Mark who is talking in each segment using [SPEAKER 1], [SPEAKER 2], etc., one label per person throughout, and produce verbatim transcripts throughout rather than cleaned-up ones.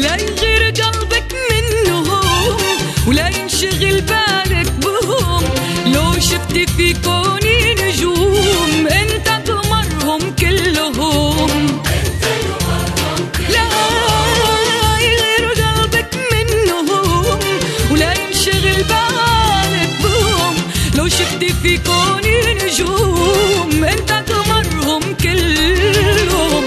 [SPEAKER 1] لا يغير قلبك منهم ولا ينشغل بالك بهم. لو شفت في كوني نجوم انت قمرهم كلهم. لا يغير قلبك منهم ولا ينشغل بالك بهم. لو شفت في كوني نجوم انت قمرهم كلهم.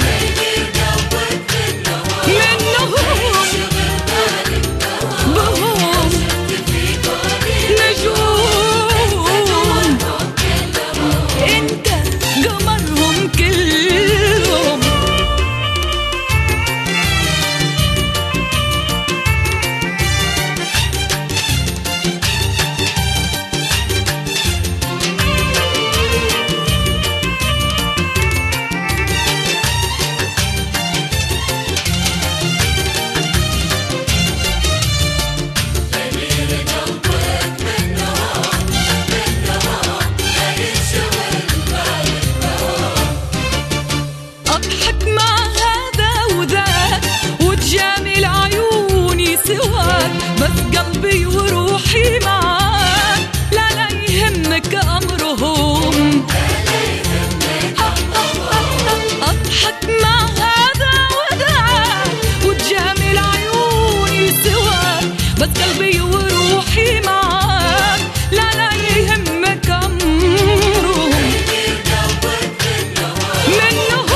[SPEAKER 1] بس قلبي وروحي معاك لا لا يهمك أمرهم. أضحك مع هذا وذاك وتجامل عيوني سواك. بس قلبي وروحي معاك لا لا يهمك أمرهم. منهم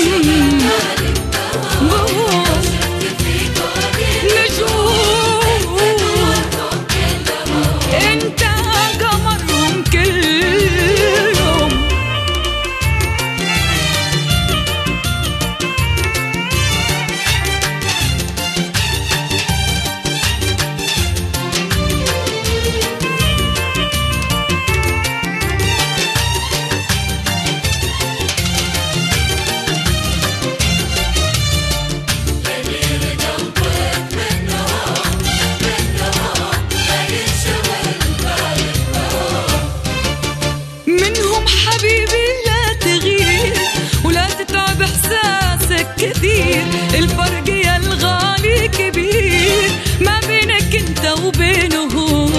[SPEAKER 1] حبيبي لا تغير ولا تتعب إحساسك كثير. الفرق يا الغالي كبير ما بينك انت وبينهم.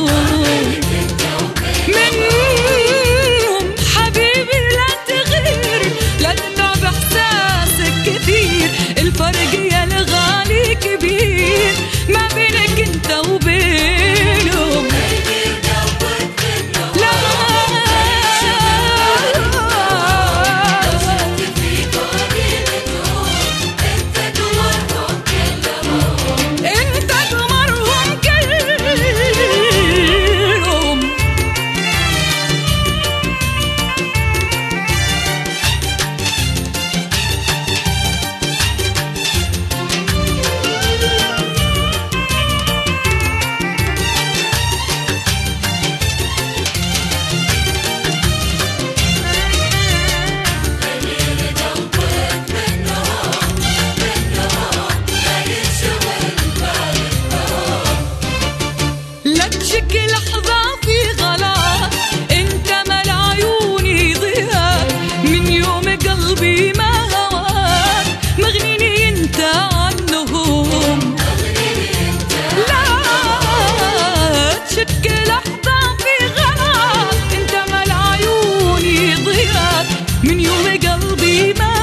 [SPEAKER 1] منهم حبيبي لا تغير لا تتعب إحساسك كثير. الفرق يا الغالي كبير ما بينك انت وبينهم. شك لحظة في غلا انت مال عيوني ضياء. من يوم قلبي ما هواك مغنيني انت عنهم. لا تشك لحظة في غلا انت مال عيوني ضياء. من يوم قلبي ما